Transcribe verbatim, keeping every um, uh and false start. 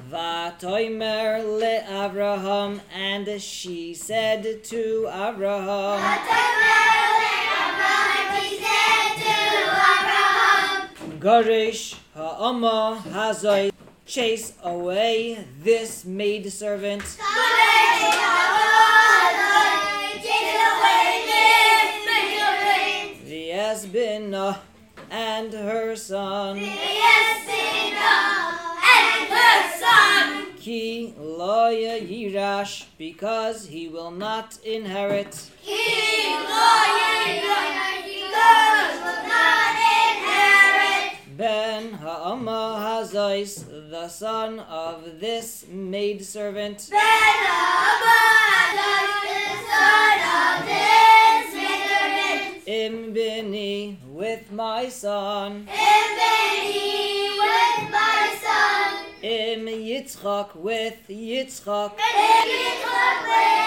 Vatoimer le Avraham, and she said to Avraham, Garish ha'ama hazai, chase away this maidservant. V'yasbina, and her son. Ki lo yirash, because he will not inherit. He lo yirash, because will not inherit. Ben ha'ama hazais, the son of this maidservant. Ben ha'ama hazais, the son of this maidservant. Im bini, with my son. Im bini, with my son. Im Yitzchak, with Yitzchak. Im Yitzchak, with